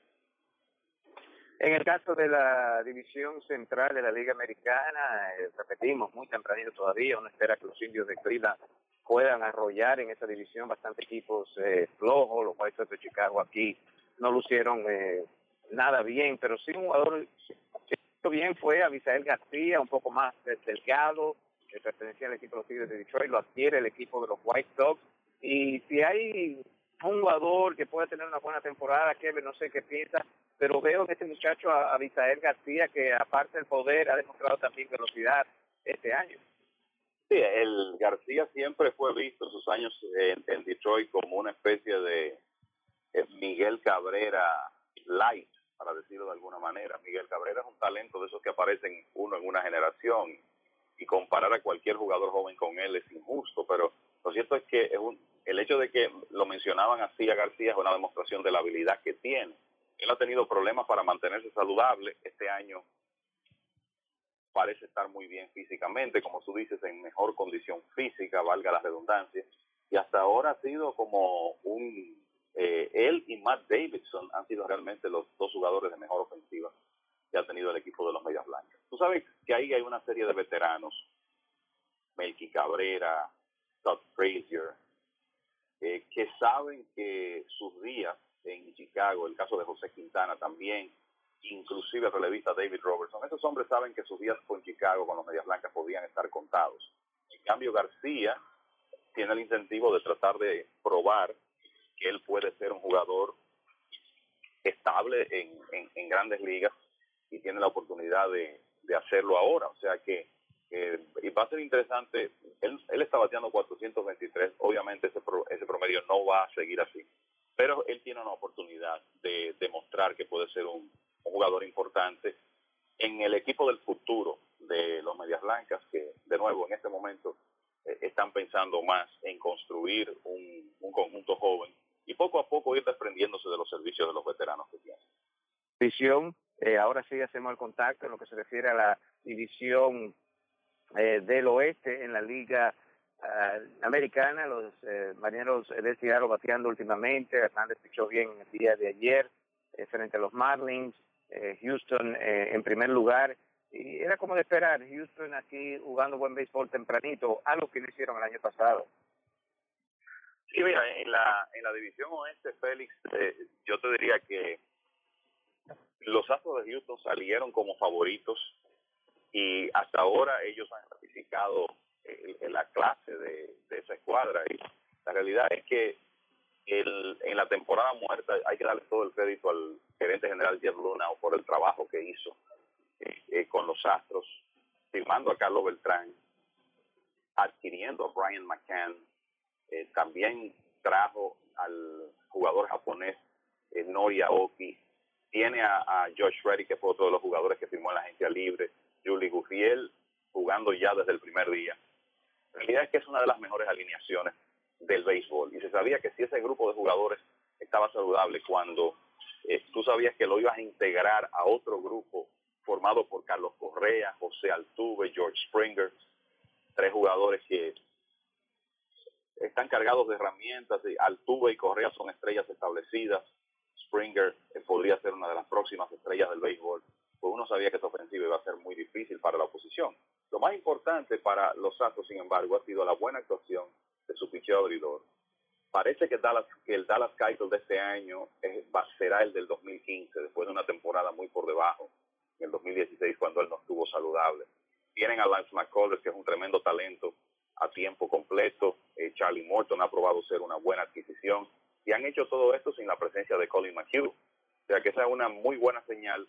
En el caso de la división central de la Liga Americana, eh, repetimos, muy tempranito todavía, uno espera que los indios de Cleveland puedan arrollar en esa división bastante equipos eh, flojos. Los White Sox de Chicago aquí no lucieron eh, nada bien, pero sí un jugador que hizo bien fue Abisael García, un poco más delgado, que pertenecía al equipo de los Tigres de Detroit, lo adquiere el equipo de los White Sox, Y si hay un jugador que puede tener una buena temporada, Kevin, no sé qué piensa, pero veo en este muchacho, a Abisael García, que aparte del poder ha demostrado también velocidad este año. Sí, el García siempre fue visto en sus años en, en Detroit como una especie de eh, Miguel Cabrera light, para decirlo de alguna manera. Miguel Cabrera es un talento de esos que aparecen uno en una generación, y comparar a cualquier jugador joven con él es injusto, pero lo cierto es que es un, el hecho de que lo mencionaban así a García es una demostración de la habilidad que tiene. Él ha tenido problemas para mantenerse saludable. Este año parece estar muy bien físicamente, como tú dices, en mejor condición física, valga la redundancia, y hasta ahora ha sido como un... Eh, él y Matt Davidson han sido realmente los dos jugadores de mejor ofensiva que ha tenido el equipo de los Medias Blancas. Tú sabes que ahí hay una serie de veteranos, Melky Cabrera, Todd Frazier, eh, que saben que sus días en Chicago, el caso de José Quintana también, inclusive el relevista David Robertson, esos hombres saben que sus días con Chicago, con los Medias Blancas, podían estar contados. En cambio, García tiene el incentivo de tratar de probar que él puede ser un jugador estable en, en, en grandes ligas, y tiene la oportunidad de, de hacerlo ahora. O sea que eh, y va a ser interesante. Él, él está bateando cuatrocientos veintitrés, obviamente ese, pro, ese promedio no va a seguir así, pero él tiene una oportunidad de demostrar que puede ser un, un jugador importante en el equipo del futuro de los Medias Blancas, que de nuevo en este momento eh, están pensando más en construir un, un conjunto joven y poco a poco ir desprendiéndose de los servicios de los veteranos que tienen. División, eh, ahora sí hacemos el contacto en lo que se refiere a la división eh, del oeste en la liga uh, americana. Los eh, marineros de Seattle bateando últimamente. Hernández pichó bien el día de ayer eh, frente a los Marlins. eh, Houston eh, en primer lugar, y era como de esperar. Houston aquí jugando buen béisbol tempranito, algo que no hicieron el año pasado. Sí, mira, en la, en la división oeste, Félix, eh, yo te diría que los Astros de Houston salieron como favoritos, y hasta ahora ellos han ratificado el, el, la clase de, de esa escuadra. Y la realidad es que el, en la temporada muerta hay que darle todo el crédito al gerente general Jeff Luhnow por el trabajo que hizo eh, eh, con los Astros, firmando a Carlos Beltrán, adquiriendo a Brian McCann. Eh, también trajo al jugador japonés eh, Nori Aoki. Tiene a, a Josh Reddick, que fue otro de los jugadores que firmó en la agencia libre. Julie Gurriel jugando ya desde el primer día. La realidad es que es una de las mejores alineaciones del béisbol, y se sabía que si ese grupo de jugadores estaba saludable, cuando eh, tú sabías que lo ibas a integrar a otro grupo formado por Carlos Correa, José Altuve, George Springer, tres jugadores que están cargados de herramientas. Altuve y Correa son estrellas establecidas. Springer eh, podría ser una de las próximas estrellas del béisbol. Pues uno sabía que esta ofensiva iba a ser muy difícil para la oposición. Lo más importante para los Astros, sin embargo, ha sido la buena actuación de su picheo abridor. Parece que, Dallas, que el Dallas Keuchel de este año es, va, será el del dos mil quince, después de una temporada muy por debajo, en el dos mil dieciséis, cuando él no estuvo saludable. Tienen a Lance McCullers, que es un tremendo talento a tiempo completo. Eh, Charlie Morton ha probado ser una buena adquisición, y han hecho todo esto sin la presencia de Colin McHugh. O sea que esa es una muy buena señal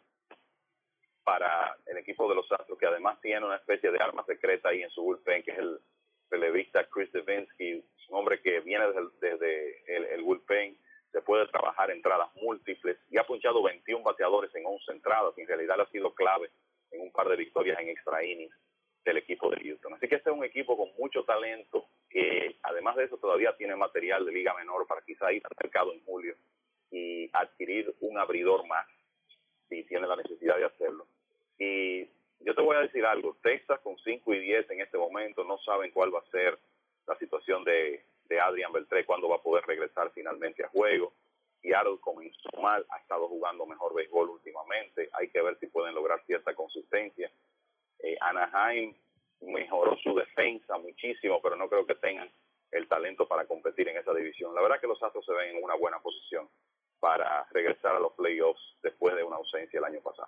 para el equipo de los Astros, que además tiene una especie de arma secreta ahí en su bullpen, que es el relevista Chris Devinsky, un hombre que viene desde, el, desde el, el bullpen, se puede trabajar entradas múltiples, y ha punchado veintiún bateadores en once entradas, y en realidad ha sido clave en un par de victorias en extra innings del equipo de Houston. Así que este es un equipo con mucho talento, que además de eso todavía tiene material de liga menor para quizá ir al mercado en julio y adquirir un abridor más, si tiene la necesidad de hacerlo. Y yo te voy a decir algo, Texas con cinco y diez en este momento no saben cuál va a ser la situación de, de Adrian Beltré, cuándo va a poder regresar finalmente a juego. Seattle comenzó mal, ha estado jugando mejor béisbol últimamente, hay que ver si pueden lograr cierta consistencia. Eh, Anaheim mejoró su defensa muchísimo, pero no creo que tengan el talento para competir en esa división. La verdad que los Astros se ven en una buena posición para regresar a los playoffs después de una ausencia el año pasado.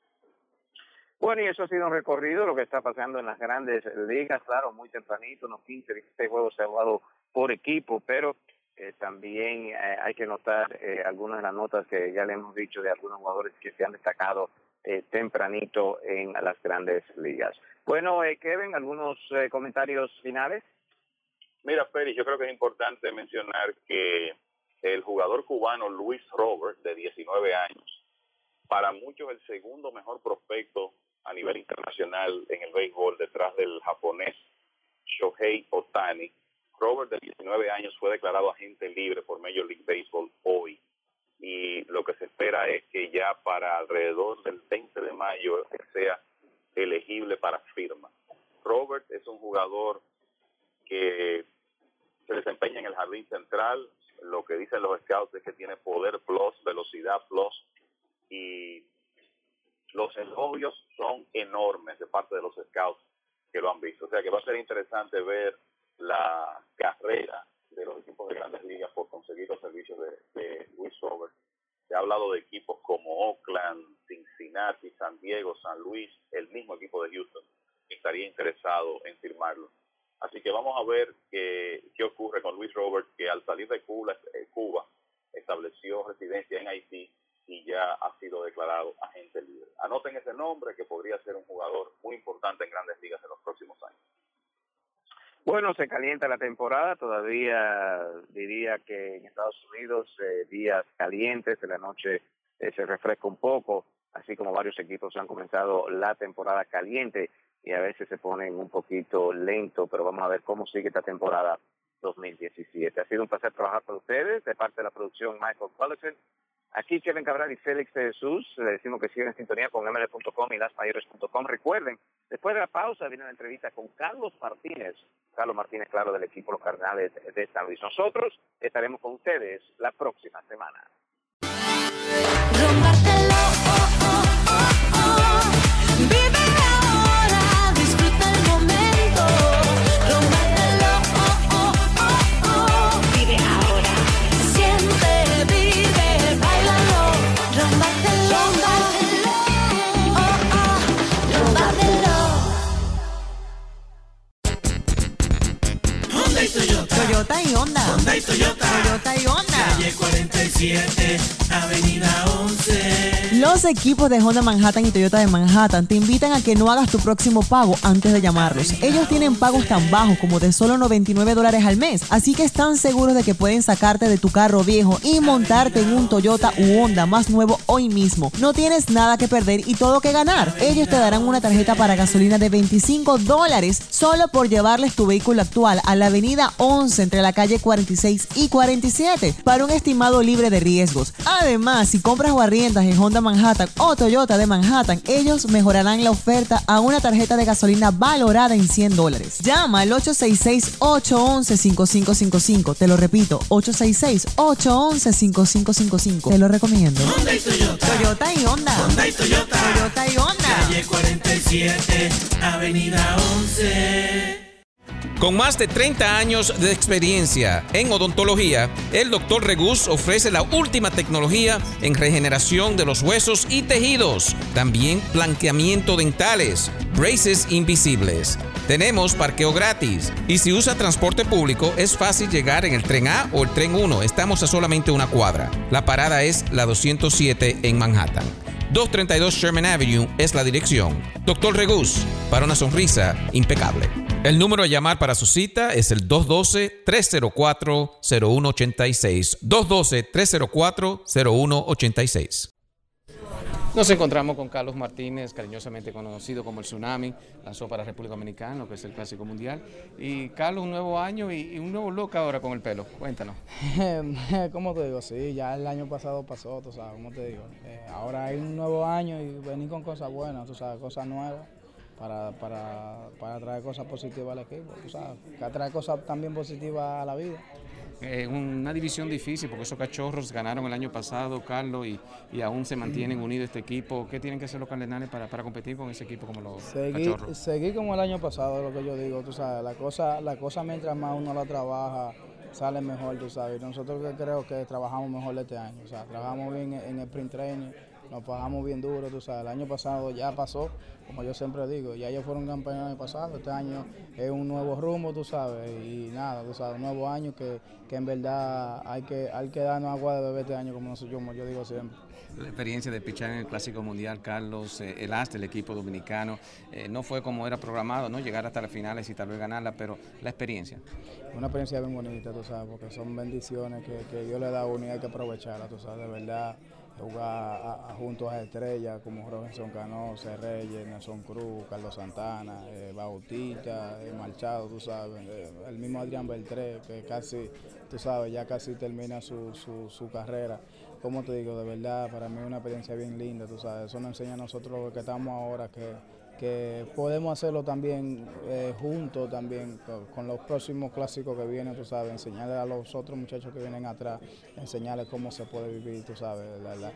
Bueno, y eso ha sido un recorrido, lo que está pasando en las grandes ligas, claro, muy tempranito, unos quince, dieciséis juegos se ha jugado por equipo, pero eh, también eh, hay que notar eh, algunas de las notas que ya le hemos dicho de algunos jugadores que se han destacado eh, tempranito en las grandes ligas. Bueno, eh, Kevin, ¿algunos eh, comentarios finales? Mira, Félix, yo creo que es importante mencionar que el jugador cubano Luis Robert, de diecinueve años, para muchos el segundo mejor prospecto a nivel internacional en el béisbol, detrás del japonés Shohei Ohtani. Robert, de diecinueve años, fue declarado agente libre por Major League Baseball hoy. Y lo que se espera es que ya para alrededor del veinte de mayo sea elegible para firma. Robert es un jugador que se desempeña en el jardín central. Lo que dicen los scouts es que tiene poder plus, velocidad plus, y los elogios son enormes de parte de los scouts que lo han visto. O sea que va a ser interesante ver la carrera de los equipos de grandes ligas por conseguir los servicios de, de Luis Robert. Se ha hablado de equipos como Oakland, Cincinnati, San Diego, San Luis, el mismo equipo de Houston que estaría interesado en firmarlo. Así que vamos a ver qué, qué ocurre con Luis Robert, que al salir de Cuba, eh, Cuba estableció residencia en Haití y ya ha sido declarado agente libre. Anoten ese nombre, que podría ser un jugador muy importante en grandes ligas en los próximos años. Bueno, se calienta la temporada, todavía diría que en Estados Unidos eh, días calientes, en la noche eh, se refresca un poco, así como varios equipos han comenzado la temporada caliente y a veces se ponen un poquito lento, pero vamos a ver cómo sigue esta temporada dos mil diecisiete. Ha sido un placer trabajar con ustedes, de parte de la producción Michael Collison. Aquí Kevin Cabral y Félix de Jesús, le decimos que sigan en sintonía con M L punto com y las mayores punto com. Recuerden, después de la pausa viene una entrevista con Carlos Martínez, Carlos Martínez, claro, del equipo Los Cardenales de San Luis. Nosotros estaremos con ustedes la próxima semana. Rómpatelo, oh, oh, oh, oh. Vive ahora, disfruta el momento. Rómpatelo, oh, oh, oh, oh. Vive ahora, siente, vive, bailalo. Rómpatelo, oh, oh, rómpatelo. Honda y Toyota. Toyota y Honda. Honda y Toyota. Toyota y Honda. Calle cuarenta y siete, Avenida once. Los equipos de Honda Manhattan y Toyota de Manhattan te invitan a que no hagas tu próximo pago antes de llamarlos. Ellos tienen pagos tan bajos como de solo noventa y nueve dólares al mes, así que están seguros de que pueden sacarte de tu carro viejo y montarte en un Toyota u Honda más nuevo hoy mismo. No tienes nada que perder y todo que ganar. Ellos te darán una tarjeta para gasolina de veinticinco dólares solo por llevarles tu vehículo actual a la Avenida once entre la calle cuarenta y seis y cuarenta y siete para un estimado libre de riesgos. Además, si compras o arriendas en Honda Manhattan o Toyota de Manhattan, ellos mejorarán la oferta a una tarjeta de gasolina valorada en cien dólares. Llama al ocho seis seis, ocho uno uno, cinco cinco cinco cinco. Te lo repito, ocho seis seis, ocho uno uno, cinco cinco cinco cinco. Te lo recomiendo. Honda y Toyota. Toyota y Honda. Honda y Toyota. Toyota y Honda. Calle cuarenta y siete, Avenida once. Con más de treinta años de experiencia en odontología, el doctor Regus ofrece la última tecnología en regeneración de los huesos y tejidos. También blanqueamiento dentales, braces invisibles. Tenemos parqueo gratis. Y si usa transporte público, es fácil llegar en el tren A o el tren uno. Estamos a solamente una cuadra. La parada es la doscientos siete en Manhattan. doscientos treinta y dos Sherman Avenue es la dirección. doctor Regus, para una sonrisa impecable. El número a llamar para su cita es el dos uno dos, tres cero cuatro, cero uno ocho seis. dos uno dos, tres cero cuatro, cero uno ocho seis. Nos encontramos con Carlos Martínez, cariñosamente conocido como el Tsunami, lanzó para República Dominicana, lo que es el Clásico Mundial. Y Carlos, un nuevo año y, y un nuevo look ahora con el pelo. Cuéntanos. ¿Cómo te digo? Sí, ya el año pasado pasó, tú sabes, ¿cómo te digo? Eh, ahora hay un nuevo año y venir con cosas buenas, tú sabes, cosas nuevas, para, para, para traer cosas positivas al equipo, tú sabes, que traer cosas también positivas a la vida. Eh, una división difícil porque esos cachorros ganaron el año pasado, Carlos, y, y aún se mantienen unidos este equipo. ¿Qué tienen que hacer los Cardenales para, para competir con ese equipo como los seguir, cachorros? Seguir como el año pasado, es lo que yo digo, tú sabes, la cosa, la cosa mientras más uno la trabaja, sale mejor, tú sabes. Nosotros que creo que trabajamos mejor este año, o sea, trabajamos bien en el sprint training nos pagamos bien duro, tú sabes. El año pasado ya pasó, como yo siempre digo, ya ellos fueron campeones el año pasado, este año es un nuevo rumbo, tú sabes, y nada, tú sabes, un nuevo año que, que en verdad hay que, hay que darnos agua de bebé este año, como nosotros, como yo digo siempre. La experiencia de pichar en el Clásico Mundial, Carlos, eh, el as del equipo dominicano, eh, no fue como era programado, ¿no? Llegar hasta las finales y tal vez ganarla, pero la experiencia. Una experiencia bien bonita, tú sabes, porque son bendiciones que, que Dios le da a uno y hay que aprovecharla, tú sabes, de verdad. Jugar a, a, junto a estrellas como Robinson Cano, C. Reyes, Nelson Cruz, Carlos Santana, eh, Bautista, eh, Machado, tú sabes, eh, el mismo Adrián Beltré, que casi, tú sabes, ya casi termina su, su, su carrera. Como te digo, de verdad, para mí es una experiencia bien linda, tú sabes, eso nos enseña a nosotros que estamos ahora, que, que podemos hacerlo también eh, juntos, también con, con los próximos clásicos que vienen, tú sabes, enseñarles a los otros muchachos que vienen atrás, enseñarles cómo se puede vivir, tú sabes, la, la,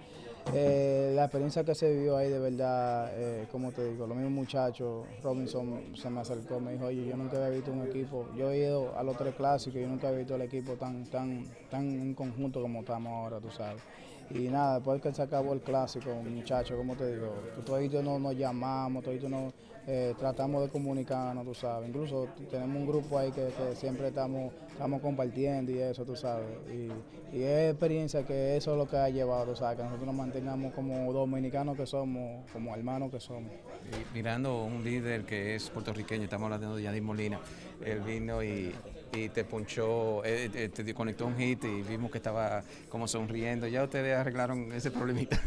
eh, la experiencia que se vivió ahí de verdad, eh, como te digo, los mismos muchachos, Robinson se me acercó, me dijo, oye, yo nunca había visto un equipo, yo he ido a los tres clásicos y yo nunca había visto el equipo tan, tan, tan en conjunto como estamos ahora, tú sabes. Y nada, después que se acabó el clásico, muchachos, como te digo, todos no, nos llamamos, todos nos eh, tratamos de comunicarnos, tú sabes. Incluso tenemos un grupo ahí que, que siempre estamos, estamos compartiendo y eso, tú sabes. Y, y es experiencia que eso es lo que ha llevado, tú sabes, que nosotros nos mantengamos como dominicanos que somos, como hermanos que somos. Y mirando un líder que es puertorriqueño, estamos hablando de Yadier Molina, él vino y... y te ponchó, eh, eh, te conectó un hit y vimos que estaba como sonriendo. ¿Ya ustedes arreglaron ese problemita?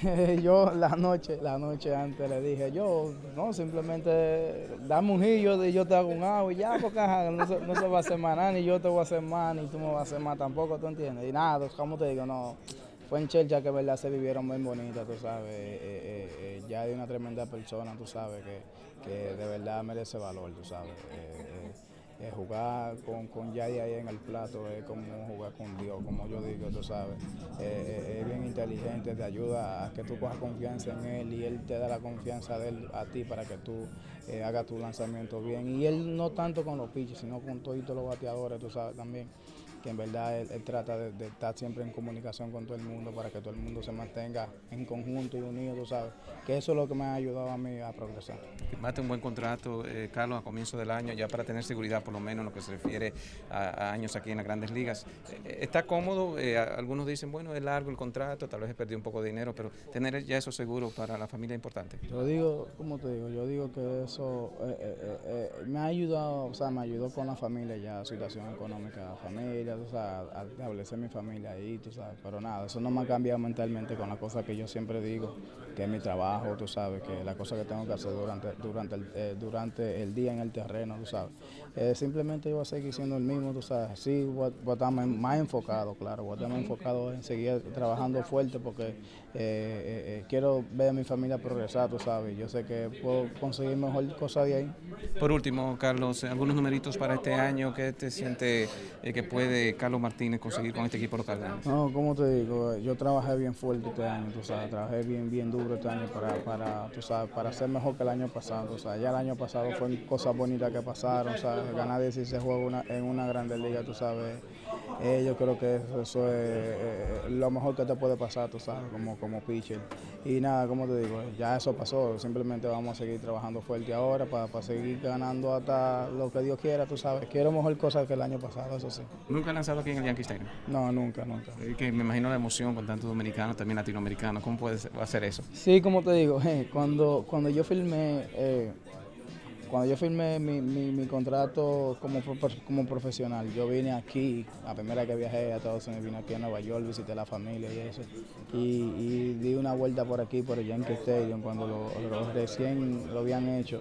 Yo la noche, la noche antes le dije, yo, no, simplemente dame un hit y yo te hago un agua y ya, porque ajá, no, se, no se va a hacer más nada, ni yo te voy a hacer más, ni tú me vas a hacer más tampoco, ¿tú entiendes? Y nada, como te digo, no, fue en Chelcha que verdad se vivieron bien bonitas, tú sabes, eh, eh, eh, ya de una tremenda persona, tú sabes, que, que de verdad merece valor, tú sabes. Eh, eh, Eh, jugar con, con Yadi ahí en el plato es como jugar con Dios, como yo digo, tú sabes. Eh, eh, es bien inteligente, te ayuda a que tú cojas confianza en él y él te da la confianza de él a ti para que tú eh, hagas tu lanzamiento bien. Y él no tanto con los pitches, sino con todos los bateadores, tú sabes, también. Que en verdad él, él trata de, de estar siempre en comunicación con todo el mundo para que todo el mundo se mantenga en conjunto y unido, tú sabes, que eso es lo que me ha ayudado a mí a progresar. Firmaste un buen contrato, eh, Carlos, a comienzo del año, ya para tener seguridad por lo menos en lo que se refiere a, a años aquí en las Grandes Ligas. Eh, ¿Está cómodo? Eh, algunos dicen, bueno, es largo el contrato, tal vez he perdido un poco de dinero, pero tener ya eso seguro para la familia es importante. Yo digo, como te digo, yo digo que eso eh, eh, eh, me ha ayudado, o sea, me ayudó con la familia ya, situación económica, familia, o sea, a establecer mi familia ahí, tú sabes, pero nada, eso no me ha cambiado mentalmente con la cosa que yo siempre digo, que es mi trabajo, tú sabes, que la cosa que tengo que hacer durante, durante, el, eh, durante el día en el terreno, tú sabes. Eh, simplemente yo voy a seguir siendo el mismo, tú sabes, sí, voy, voy a estar más enfocado, claro, voy a estar más enfocado en seguir trabajando fuerte porque eh, eh, eh, quiero ver a mi familia progresar, tú sabes, yo sé que puedo conseguir mejor cosas de ahí. Por último, Carlos, algunos numeritos para este año, ¿qué te siente eh, que puede Carlos Martínez conseguir con este equipo local? No, como te digo, yo trabajé bien fuerte este año, tú sabes, trabajé bien, bien duro este año para, para, tú sabes, para ser mejor que el año pasado, o sea, ya el año pasado fueron cosas bonitas que pasaron, ¿sabes? Ganar dieciséis juegos una, en una grande liga, tú sabes, eh, yo creo que eso, eso es eh, lo mejor que te puede pasar, tú sabes, como, como pitcher. Y nada, como te digo, ya eso pasó, simplemente vamos a seguir trabajando fuerte ahora para, para seguir ganando hasta lo que Dios quiera, tú sabes. Quiero mejor cosas que el año pasado, eso sí. ¿Nunca has lanzado aquí en el Yankee Stadium? No, nunca, nunca. Que me imagino la emoción con tantos dominicanos, también latinoamericanos, ¿cómo puede hacer eso? Sí, como te digo, eh, cuando, cuando yo filmé... Eh, Cuando yo firmé mi, mi, mi contrato como, como profesional, yo vine aquí, la primera que viajé a Estados Unidos, vine aquí a Nueva York, visité a la familia y eso. Y, y di una vuelta por aquí, por el Yankee Stadium, cuando lo, lo recién lo habían hecho.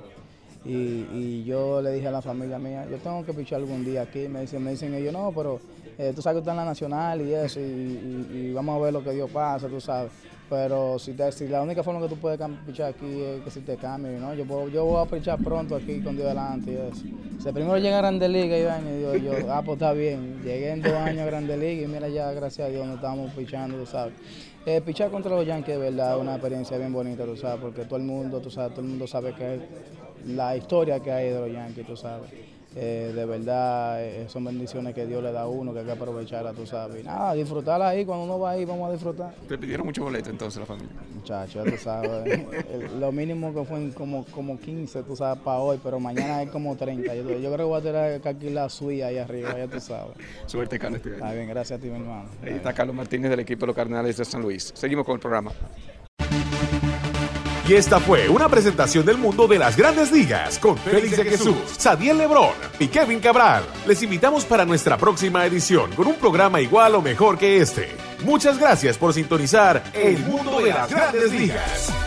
Y, y yo le dije a la familia mía, yo tengo que pichar algún día aquí. Me dicen, me dicen ellos, no, pero eh, tú sabes que tú estás en la Nacional y eso, y, y, y vamos a ver lo que Dios pasa, tú sabes. Pero si, te, si la única forma que tú puedes pichar aquí es que si te cambies, ¿no? Yo, puedo, yo voy a pichar pronto aquí con Dios delante y eso. Si primero llega a Grandes Ligas, Iván, y yo, yo, ah, pues está bien. Llegué en dos años a Grandes Ligas y mira ya, gracias a Dios, nos estamos pichando, tú sabes. Eh, pichar contra los Yankees, de verdad, es una experiencia bien bonita, tú sabes, porque todo el mundo, tú sabes, todo el mundo sabe que es la historia que hay de los Yankees, tú sabes. Eh, de verdad, eh, son bendiciones que Dios le da a uno, que hay que aprovecharla, tú sabes. Y nada, disfrutarla ahí, cuando uno va ahí, vamos a disfrutar. ¿Te pidieron mucho boleto entonces la familia? Muchachos, ya tú sabes. el- lo mínimo que fue en como, como quince, tú sabes, para hoy, pero mañana es como treinta. Yo, yo creo que voy a tener que alquilar suya ahí arriba, ya tú sabes. Suerte, Carlos. este año. Está bien, gracias a ti, mi hermano. Ahí está Carlos Martínez del equipo de los Cardenales de San Luis. Seguimos con el programa. Y esta fue una presentación del mundo de las grandes ligas con Félix de Jesús, Sadiel Lebrón y Kevin Cabral. Les invitamos para nuestra próxima edición con un programa igual o mejor que este. Muchas gracias por sintonizar El Mundo de las Grandes Ligas.